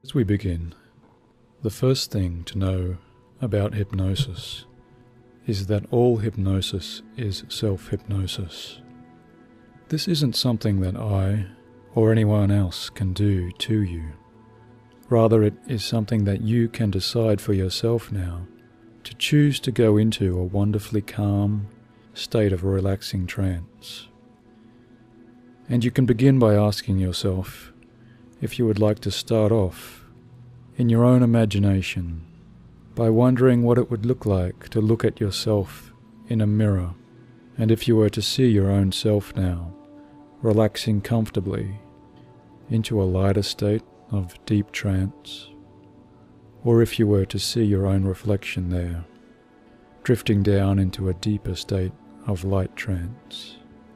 As we begin, the first thing to know about hypnosis is that all hypnosis is self-hypnosis. This isn't something that I or anyone else can do to you. Rather, it is something that you can decide for yourself now to choose to go into a wonderfully calm state of a relaxing trance. And you can begin by asking yourself if you would like to start off in your own imagination by wondering what it would look like to look at yourself in a mirror, and if you were to see your own self now, relaxing comfortably into a lighter state of deep trance, or if you were to see your own reflection there, drifting down into a deeper state of light trance.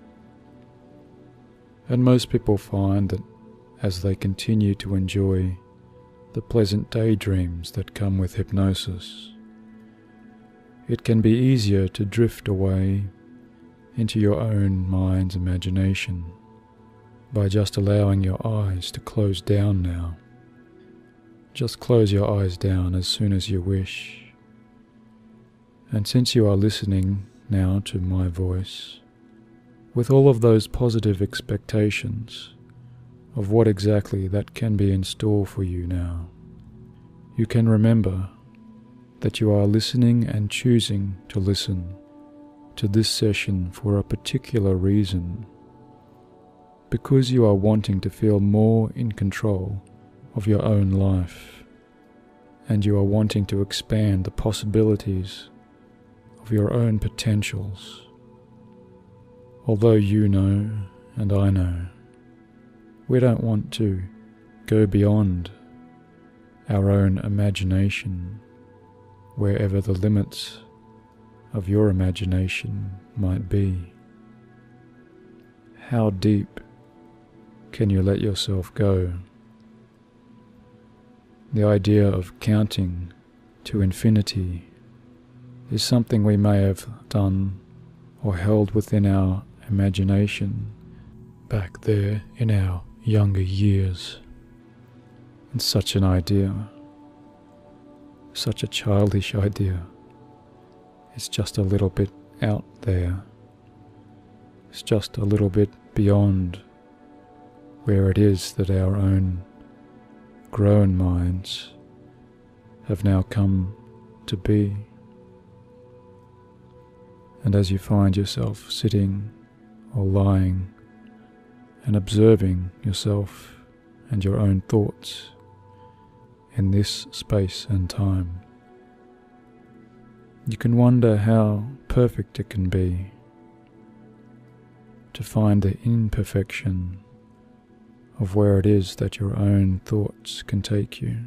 And most people find that as they continue to enjoy the pleasant daydreams that come with hypnosis, it can be easier to drift away into your own mind's imagination by just allowing your eyes to close down now. Just close your eyes down as soon as you wish. And since you are listening now to my voice, with all of those positive expectations of what exactly that can be in store for you now, you can remember that you are listening and choosing to listen to this session for a particular reason, because you are wanting to feel more in control of your own life, and you are wanting to expand the possibilities of your own potentials. Although you know, and I know, we don't want to go beyond our own imagination, wherever the limits of your imagination might be. How deep can you let yourself go? The idea of counting to infinity is something we may have done or held within our imagination back there in our younger years. And such an idea, such a childish idea, it's just a little bit out there. It's just a little bit beyond where it is that our own grown minds have now come to be. And as you find yourself sitting or lying and observing yourself and your own thoughts in this space and time, you can wonder how perfect it can be to find the imperfection of where it is that your own thoughts can take you.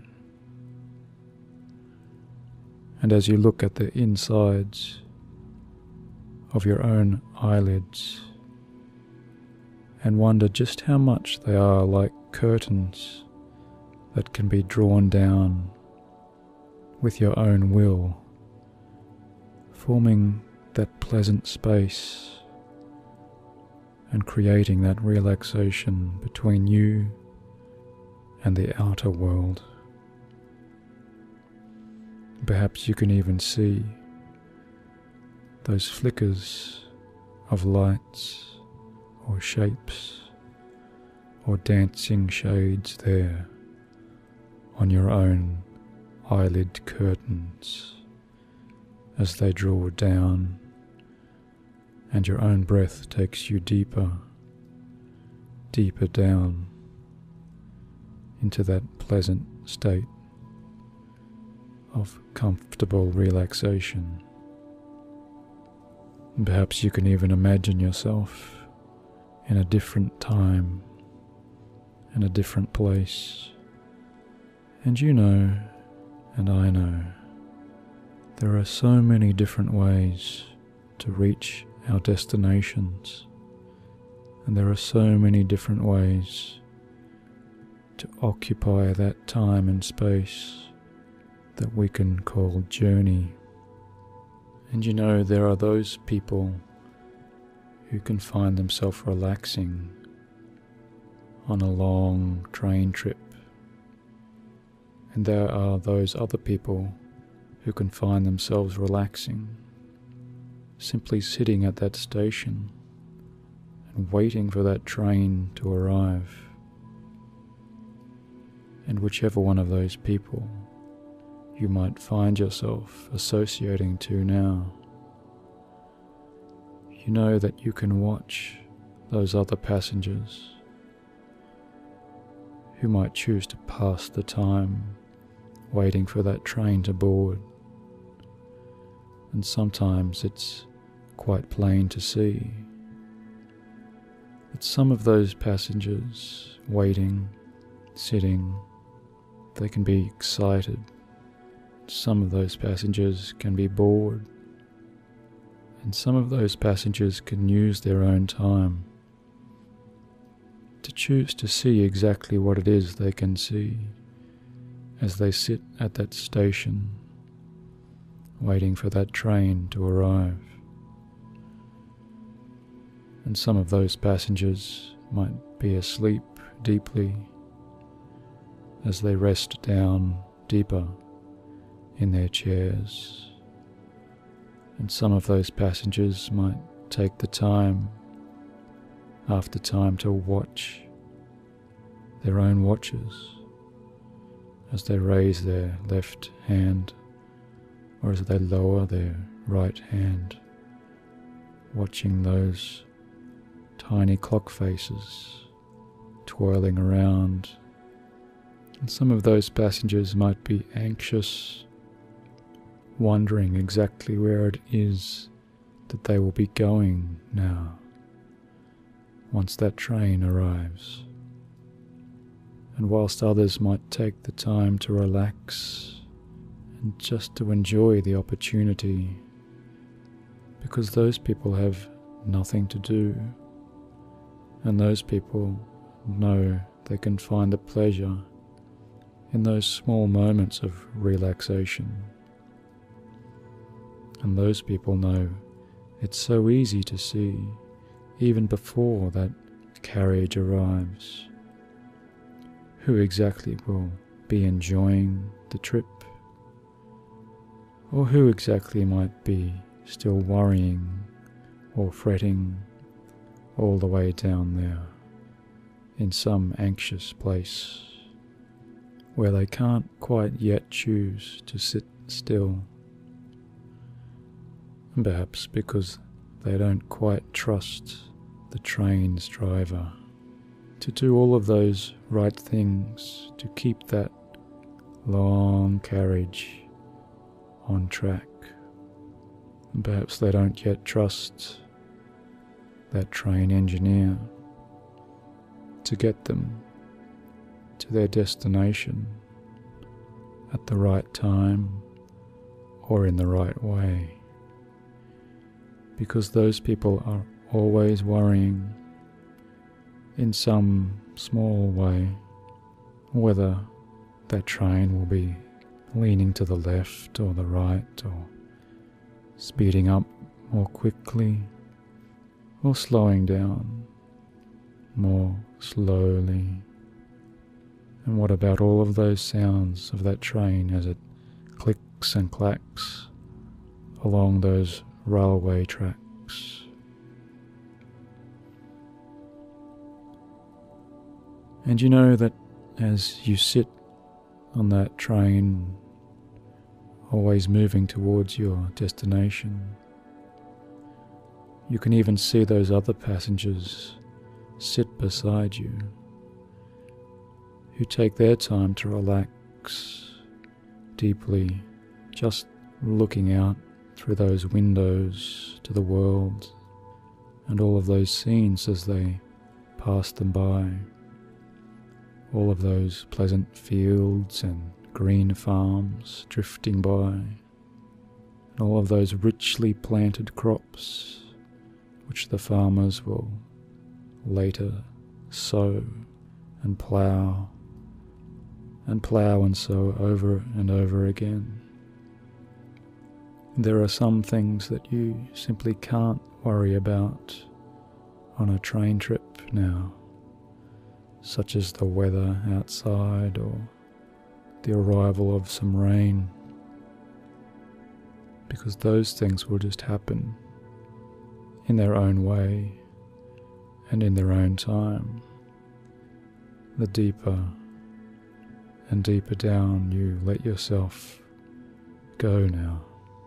And as you look at the insides of your own eyelids and wonder just how much they are like curtains that can be drawn down with your own will, forming that pleasant space and creating that relaxation between you and the outer world. Perhaps you can even see those flickers of lights or shapes or dancing shades there on your own eyelid curtains as they draw down and your own breath takes you deeper, deeper down into that pleasant state of comfortable relaxation. And perhaps you can even imagine yourself in a different time, in a different place. And you know, and I know, there are so many different ways to reach our destinations, and there are so many different ways to occupy that time and space that we can call journey. And you know, there are those people who can find themselves relaxing on a long train trip And there are those other people who can find themselves relaxing, simply sitting at that station and waiting for that train to arrive. And whichever one of those people you might find yourself associating to now, you know that you can watch those other passengers who might choose to pass the time waiting for that train to board. And sometimes it's quite plain to see that some of those passengers waiting, sitting, they can be excited. Some of those passengers can be bored, and some of those passengers can use their own time to choose to see exactly what it is they can see as they sit at that station waiting for that train to arrive. And some of those passengers might be asleep deeply as they rest down deeper in their chairs. And some of those passengers might take the time after time to watch their own watches as they raise their left hand or as they lower their right hand, watching those tiny clock faces twirling around. And some of those passengers might be anxious, wondering exactly where it is that they will be going now, once that train arrives. And whilst others might take the time to relax and just to enjoy the opportunity, because those people have nothing to do, and those people know they can find the pleasure in those small moments of relaxation. And those people know it's so easy to see, even before that carriage arrives, who exactly will be enjoying the trip, or who exactly might be still worrying or fretting all the way down there in some anxious place where they can't quite yet choose to sit still. And perhaps because they don't quite trust the train's driver to do all of those right things to keep that long carriage on track. And perhaps they don't yet trust that train engineer to get them to their destination at the right time or in the right way. Because those people are always worrying in some small way whether that train will be leaning to the left or the right, or speeding up more quickly or slowing down more slowly. And what about all of those sounds of that train as it clicks and clacks along those railway tracks? And you know that as you sit on that train, always moving towards your destination, you can even see those other passengers sit beside you, who take their time to relax deeply, just looking out through those windows to the world and all of those scenes as they pass them by. All of those pleasant fields and green farms drifting by, and all of those richly planted crops which the farmers will later sow and plough and sow over and over again. There are some things that you simply can't worry about on a train trip now, such as the weather outside or the arrival of some rain, because those things will just happen in their own way and in their own time. The deeper and deeper down you let yourself go now.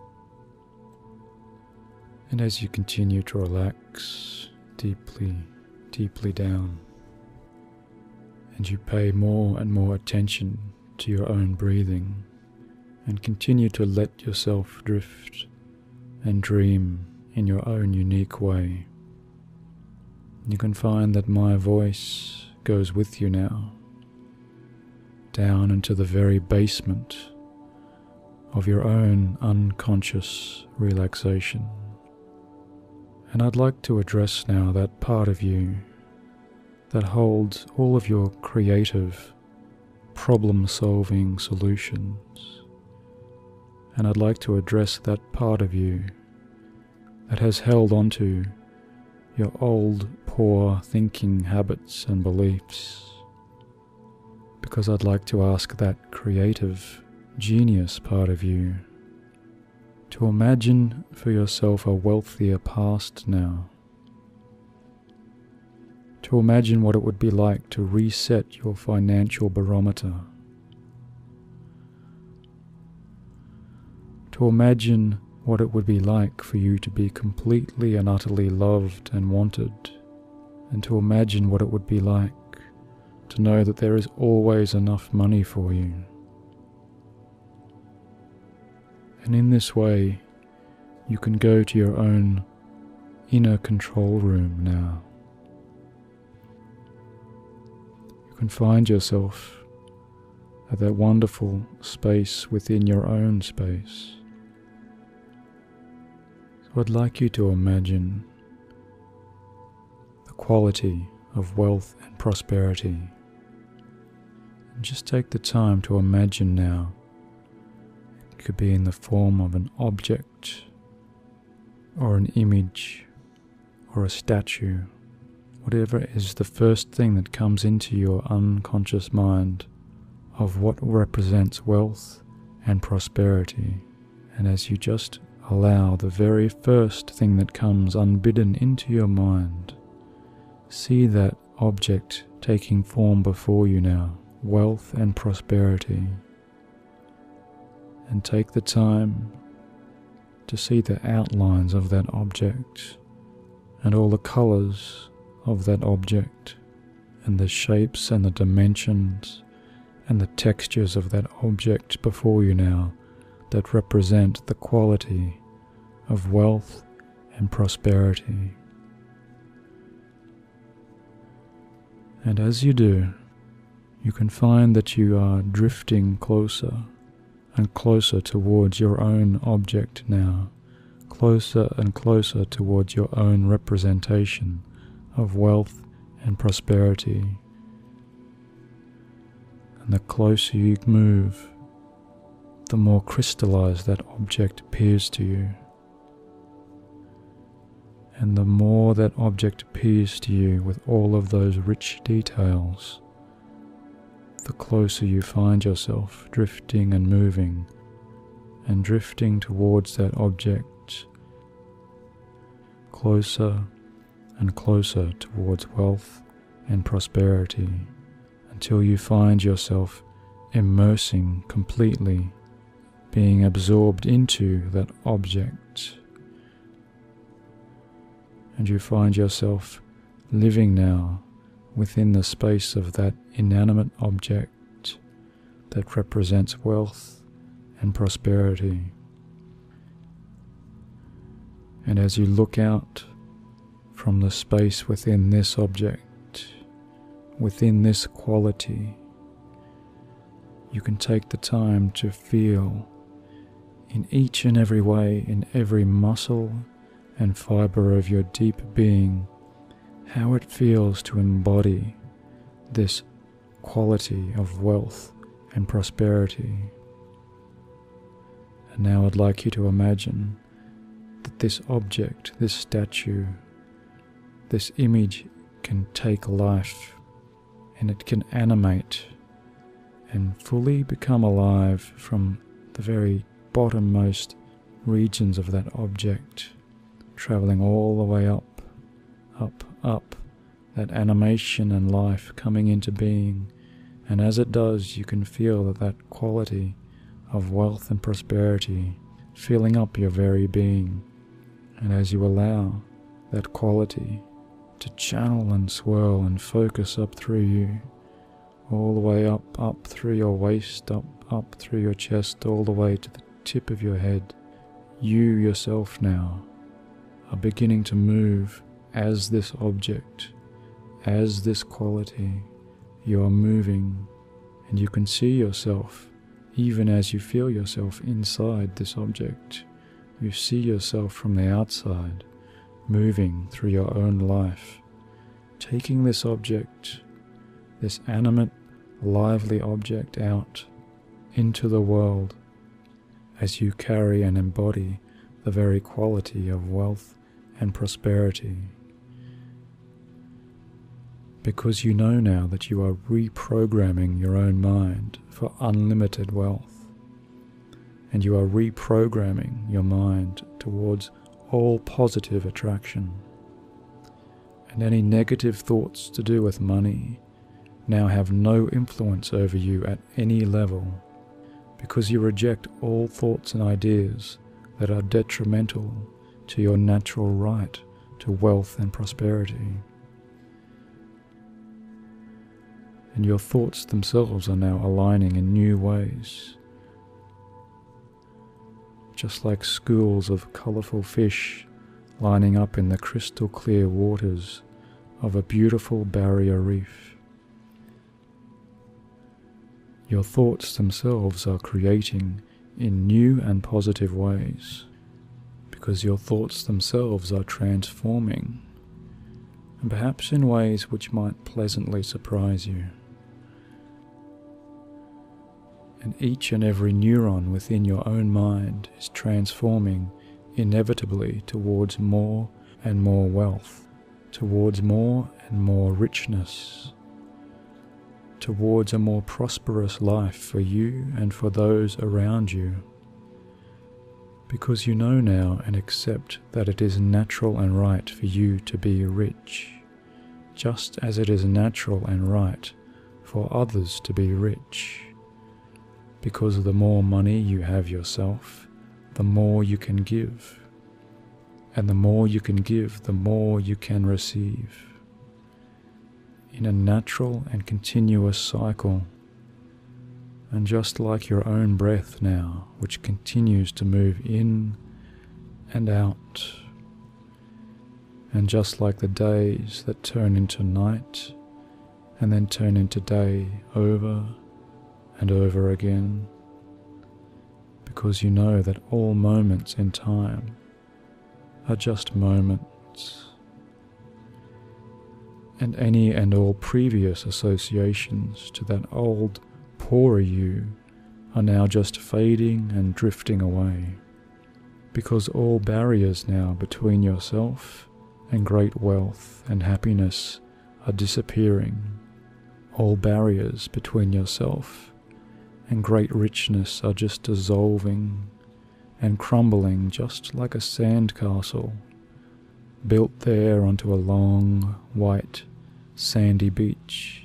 And as you continue to relax deeply, deeply down, and you pay more and more attention to your own breathing, and continue to let yourself drift and dream in your own unique way, you can find that my voice goes with you now, down into the very basement of your own unconscious relaxation. And I'd like to address now that part of you that holds all of your creative, problem-solving solutions. And I'd like to address that part of you that has held onto your old, poor thinking habits and beliefs. Because I'd like to ask that creative, genius part of you to imagine for yourself a wealthier past now. To imagine what it would be like to reset your financial barometer. To imagine what it would be like for you to be completely and utterly loved and wanted. And to imagine what it would be like to know that there is always enough money for you. And in this way, you can go to your own inner control room now. You can find yourself at that wonderful space within your own space. So I'd like you to imagine the quality of wealth and prosperity. And just take the time to imagine now. It could be in the form of an object, or an image, or a statue. Whatever is the first thing that comes into your unconscious mind of what represents wealth and prosperity. And as you just allow the very first thing that comes unbidden into your mind, see that object taking form before you now, wealth and prosperity. And take the time to see the outlines of that object and all the colors of that object and the shapes and the dimensions and the textures of that object before you now that represent the quality of wealth and prosperity. And as you do, you can find that you are drifting closer and closer towards your own object now, closer and closer towards your own representation of wealth and prosperity. And the closer you move, the more crystallized that object appears to you. And the more that object appears to you with all of those rich details, the closer you find yourself drifting and moving, and drifting towards that object, closer and closer towards wealth and prosperity, until you find yourself immersing completely, being absorbed into that object. And you find yourself living now within the space of that inanimate object that represents wealth and prosperity. And as you look out from the space within this object, within this quality, you can take the time to feel in each and every way, in every muscle and fiber of your deep being, how it feels to embody this quality of wealth and prosperity. And now I'd like you to imagine that this object, this statue, this image can take life, and it can animate and fully become alive from the very bottommost regions of that object, traveling all the way up, up, up, that animation and life coming into being. And as it does, you can feel that quality of wealth and prosperity filling up your very being. And as you allow that quality to channel and swirl and focus up through you, all the way up through your waist, up through your chest, all the way to the tip of your head, you yourself now are beginning to move as this object, as this quality. You are moving, and you can see yourself even as you feel yourself inside this object. You see yourself from the outside, moving through your own life, taking this object, this animate, lively object, out into the world as you carry and embody the very quality of wealth and prosperity. Because you know now that you are reprogramming your own mind for unlimited wealth, and you are reprogramming your mind towards all positive attraction. And any negative thoughts to do with money now have no influence over you at any level, because you reject all thoughts and ideas that are detrimental to your natural right to wealth and prosperity. And your thoughts themselves are now aligning in new ways, just like schools of colourful fish lining up in the crystal clear waters of a beautiful barrier reef. Your thoughts themselves are creating in new and positive ways, because your thoughts themselves are transforming, and perhaps in ways which might pleasantly surprise you. And each and every neuron within your own mind is transforming inevitably towards more and more wealth, towards more and more richness, towards a more prosperous life for you and for those around you. Because you know now and accept that it is natural and right for you to be rich, just as it is natural and right for others to be rich. Because the more money you have yourself, the more you can give. And the more you can give, the more you can receive. In a natural and continuous cycle. And just like your own breath now, which continues to move in and out. And just like the days that turn into night, and then turn into day over and over again, because you know that all moments in time are just moments, and any and all previous associations to that old, poorer you are now just fading and drifting away, because all barriers now between yourself and great wealth and happiness are disappearing. All barriers between yourself and great richness are just dissolving and crumbling, just like a sandcastle built there onto a long, white, sandy beach.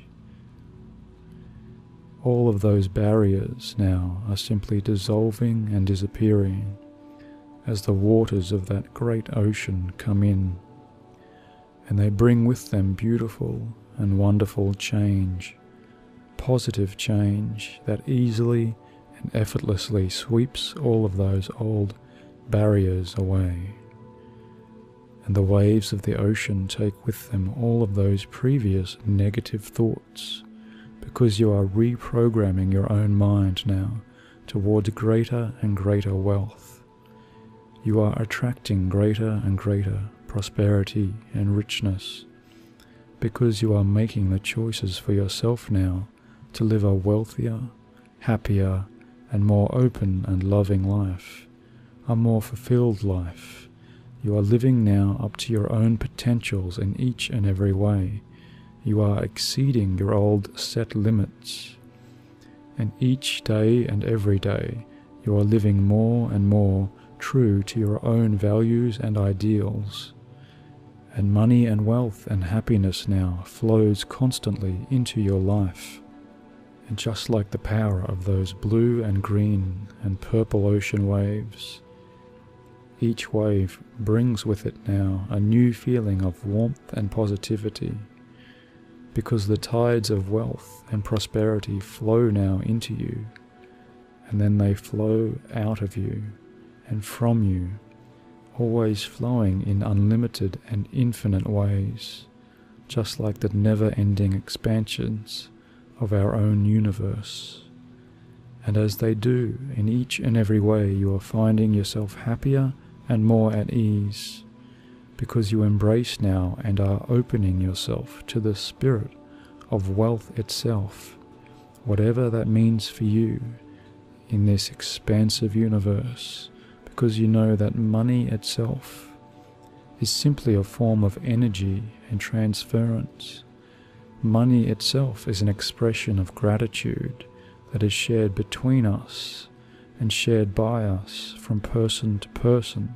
All of those barriers now are simply dissolving and disappearing as the waters of that great ocean come in, and they bring with them beautiful and wonderful change, positive change that easily and effortlessly sweeps all of those old barriers away. And the waves of the ocean take with them all of those previous negative thoughts, because you are reprogramming your own mind now towards greater and greater wealth. You are attracting greater and greater prosperity and richness, because you are making the choices for yourself now to live a wealthier, happier, and more open and loving life, a more fulfilled life. You are living now up to your own potentials in each and every way. You are exceeding your old set limits, and each day and every day you are living more and more true to your own values and ideals. And money and wealth and happiness now flows constantly into your life. And just like the power of those blue and green and purple ocean waves, each wave brings with it now a new feeling of warmth and positivity, because the tides of wealth and prosperity flow now into you, and then they flow out of you and from you, always flowing in unlimited and infinite ways, just like the never-ending expansions of our own universe. And as they do, in each and every way you are finding yourself happier and more at ease, because you embrace now and are opening yourself to the spirit of wealth itself, whatever that means for you in this expansive universe, because you know that money itself is simply a form of energy and transference. Money itself is an expression of gratitude that is shared between us and shared by us from person to person,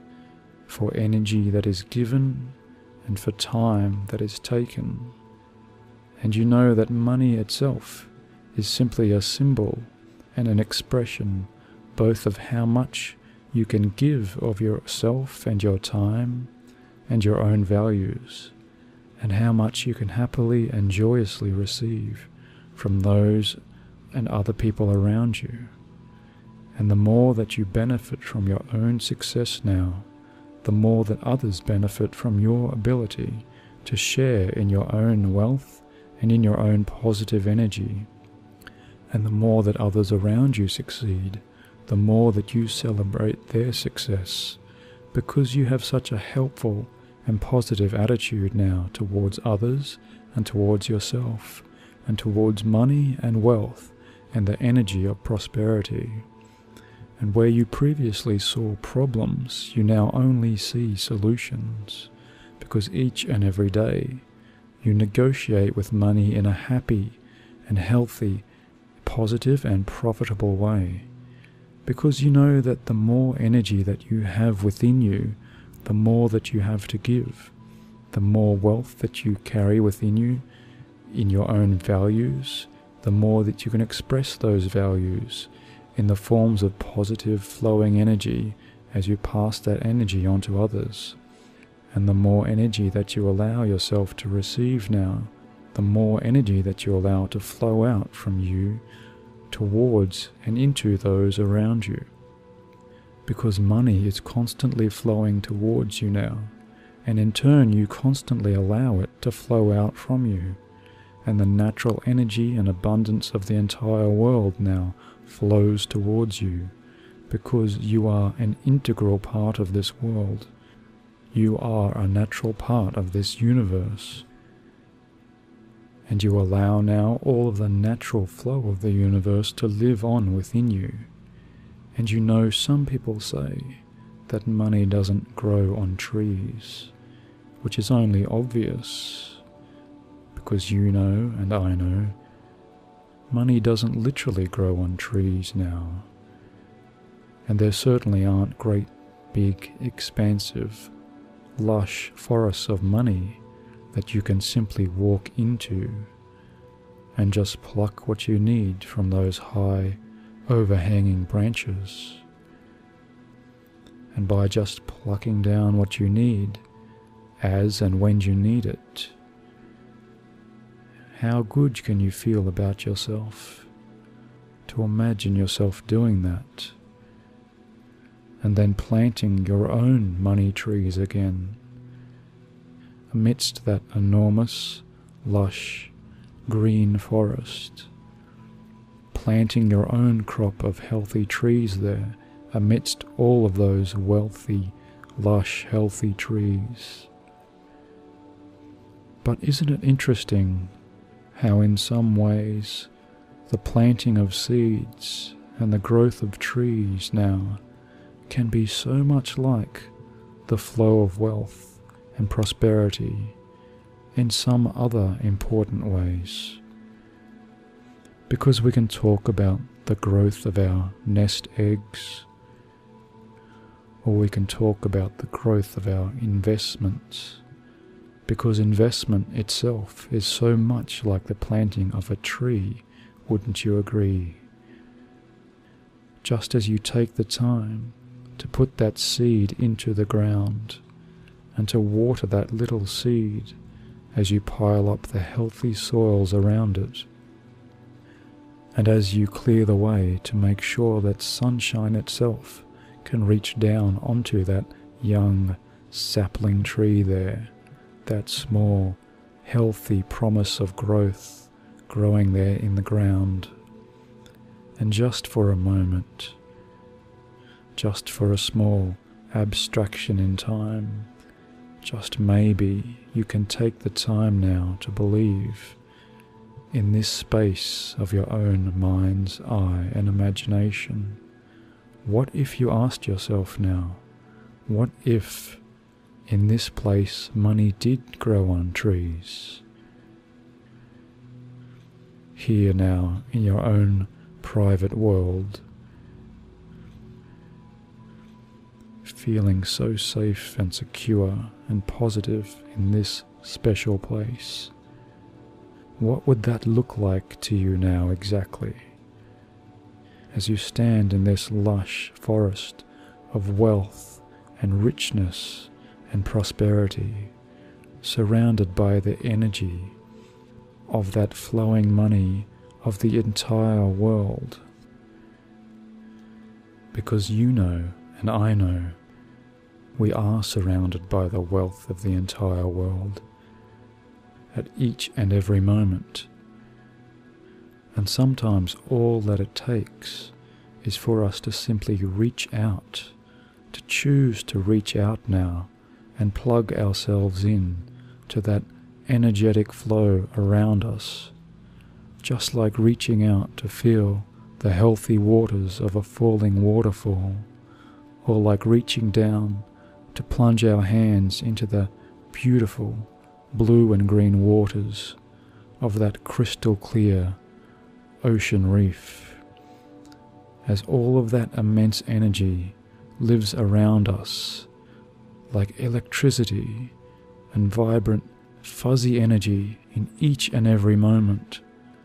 for energy that is given and for time that is taken. And you know that money itself is simply a symbol and an expression both of how much you can give of yourself and your time and your own values, and how much you can happily and joyously receive from those and other people around you. And the more that you benefit from your own success now, the more that others benefit from your ability to share in your own wealth and in your own positive energy. And the more that others around you succeed, the more that you celebrate their success, because you have such a helpful and positive attitude now towards others and towards yourself and towards money and wealth and the energy of prosperity. And where you previously saw problems, you now only see solutions, because each and every day you negotiate with money in a happy and healthy, positive and profitable way, because you know that the more energy that you have within you, the more that you have to give, the more wealth that you carry within you in your own values, the more that you can express those values in the forms of positive flowing energy as you pass that energy on to others. And the more energy that you allow yourself to receive now, the more energy that you allow to flow out from you towards and into those around you. Because money is constantly flowing towards you now, and in turn you constantly allow it to flow out from you, and the natural energy and abundance of the entire world now flows towards you, because you are an integral part of this world. You are a natural part of this universe. And you allow now all of the natural flow of the universe to live on within you. And you know some people say that money doesn't grow on trees, which is only obvious, because you know and I know money doesn't literally grow on trees now. And there certainly aren't great, big, expansive, lush forests of money that you can simply walk into and just pluck what you need from those high, overhanging branches. And by just plucking down what you need, as and when you need it, how good can you feel about yourself to imagine yourself doing that, and then planting your own money trees again amidst that enormous, lush, green forest, planting your own crop of healthy trees there amidst all of those wealthy, lush, healthy trees. But isn't it interesting how in some ways the planting of seeds and the growth of trees now can be so much like the flow of wealth and prosperity in some other important ways? because we can talk about the growth of our nest eggs, or we can talk about the growth of our investments, because investment itself is so much like the planting of a tree, wouldn't you agree? Just as you take the time to put that seed into the ground and to water that little seed as you pile up the healthy soils around it, and as you clear the way to make sure that sunshine itself can reach down onto that young sapling tree there, that small, healthy promise of growth growing there in the ground. And just for a moment, just for a small abstraction in time, just maybe you can take the time now to believe in this space of your own mind's eye and imagination. What if you asked yourself now, what if in this place money did grow on trees? Here now, in your own private world, feeling so safe and secure and positive in this special place. What would that look like to you now exactly? As you stand in this lush forest of wealth and richness and prosperity, surrounded by the energy of that flowing money of the entire world. Because you know, and I know, we are surrounded by the wealth of the entire world at each and every moment. And sometimes all that it takes is for us to simply reach out, to choose to reach out now and plug ourselves in to that energetic flow around us, just like reaching out to feel the healthy waters of a falling waterfall, or like reaching down to plunge our hands into the beautiful blue and green waters of that crystal clear ocean reef. As all of that immense energy lives around us like electricity and vibrant fuzzy energy in each and every moment.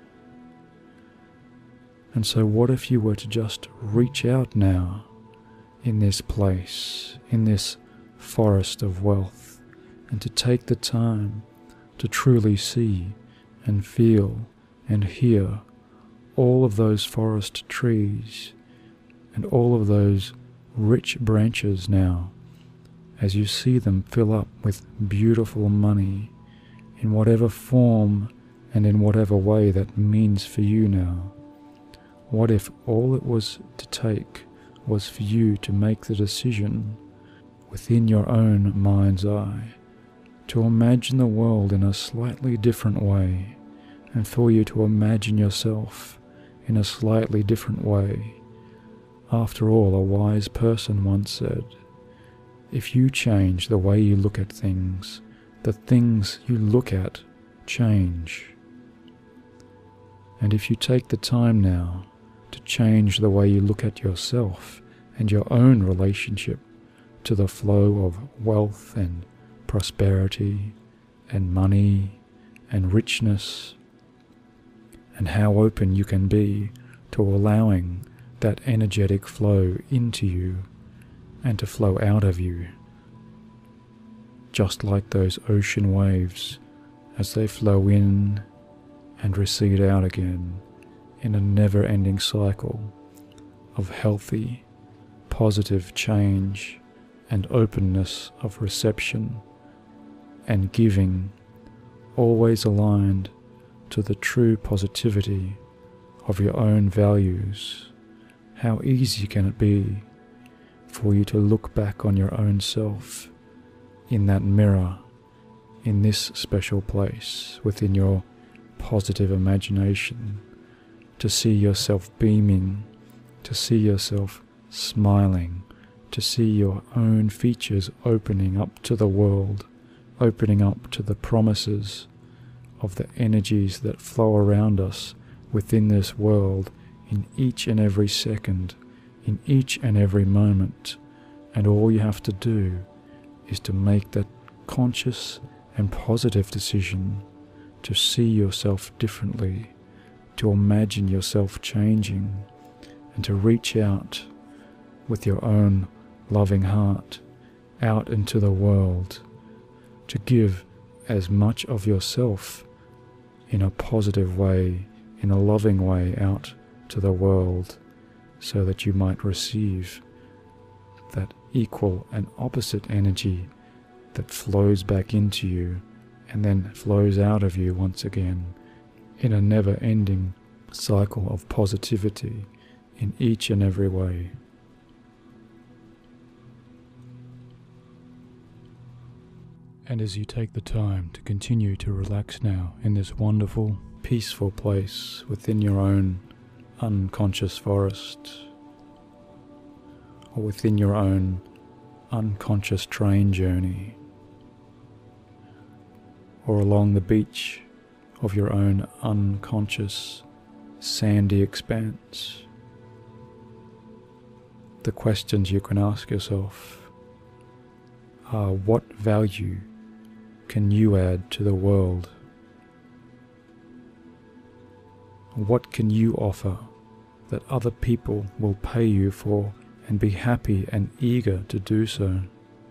And so what if you were to just reach out now in this place, in this forest of wealth, and to take the time to truly see and feel and hear all of those forest trees and all of those rich branches now, as you see them fill up with beautiful money in whatever form and in whatever way that means for you now. What if all it was to take was for you to make the decision within your own mind's eye to imagine the world in a slightly different way, and for you to imagine yourself in a slightly different way? After all, a wise person once said, if you change the way you look at things, the things you look at change. And if you take the time now to change the way you look at yourself and your own relationship to the flow of wealth and prosperity and money and richness, and how open you can be to allowing that energetic flow into you and to flow out of you, just like those ocean waves as they flow in and recede out again in a never-ending cycle of healthy, positive change and openness of reception and giving, always aligned to the true positivity of your own values. How easy can it be for you to look back on your own self in that mirror, in this special place within your positive imagination, to see yourself beaming, to see yourself smiling, to see your own features opening up to the world, opening up to the promises of the energies that flow around us within this world in each and every second, in each and every moment, and all you have to do is to make that conscious and positive decision to see yourself differently, to imagine yourself changing, and to reach out with your own loving heart out into the world, to give as much of yourself in a positive way, in a loving way out to the world, so that you might receive that equal and opposite energy that flows back into you and then flows out of you once again in a never-ending cycle of positivity in each and every way. And as you take the time to continue to relax now in this wonderful, peaceful place within your own unconscious forest, or within your own unconscious train journey, or along the beach of your own unconscious sandy expanse, the questions you can ask yourself are: what value can you add to the world? What can you offer that other people will pay you for and be happy and eager to do so?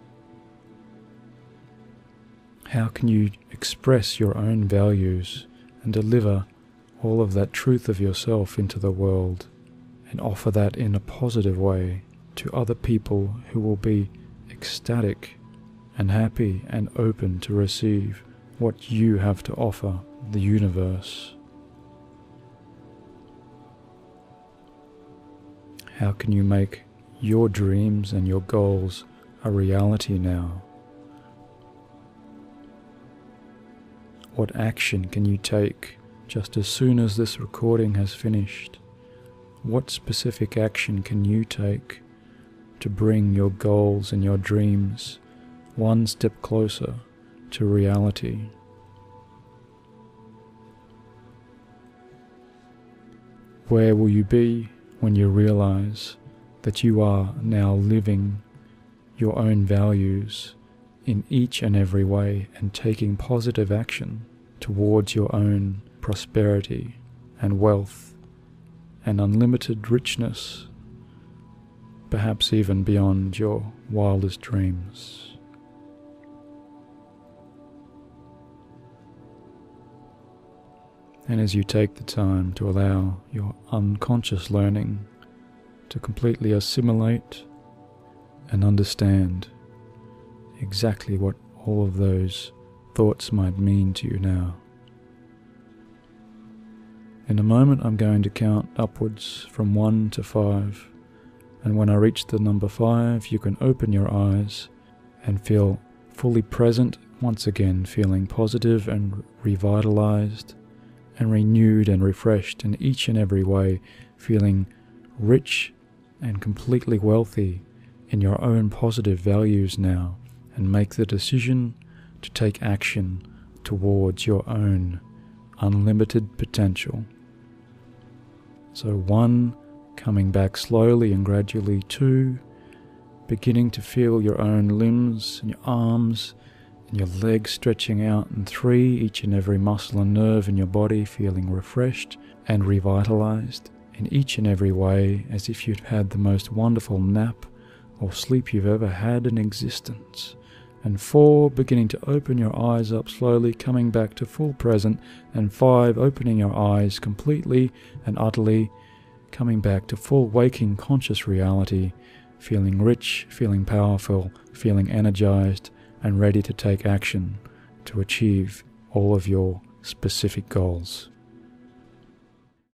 How can you express your own values and deliver all of that truth of yourself into the world and offer that in a positive way to other people who will be ecstatic and happy and open to receive what you have to offer the universe? How can you make your dreams and your goals a reality now? What action can you take just as soon as this recording has finished? What specific action can you take to bring your goals and your dreams one step closer to reality? Where will you be when you realize that you are now living your own values in each and every way and taking positive action towards your own prosperity and wealth and unlimited richness, perhaps even beyond your wildest dreams? And as you take the time to allow your unconscious learning to completely assimilate and understand exactly what all of those thoughts might mean to you now. In a moment I'm going to count upwards from 1 to 5, and when I reach the number 5 you can open your eyes and feel fully present once again, feeling positive and revitalized and renewed and refreshed in each and every way, feeling rich and completely wealthy in your own positive values now, and make the decision to take action towards your own unlimited potential. So 1, coming back slowly and gradually. 2, beginning to feel your own limbs and your arms and your legs stretching out. And 3, each and every muscle and nerve in your body feeling refreshed and revitalized in each and every way, as if you'd had the most wonderful nap or sleep you've ever had in existence. And 4, beginning to open your eyes up slowly, coming back to full present. And 5, opening your eyes completely and utterly, coming back to full waking conscious reality, feeling rich, feeling powerful, feeling energized, and ready to take action to achieve all of your specific goals.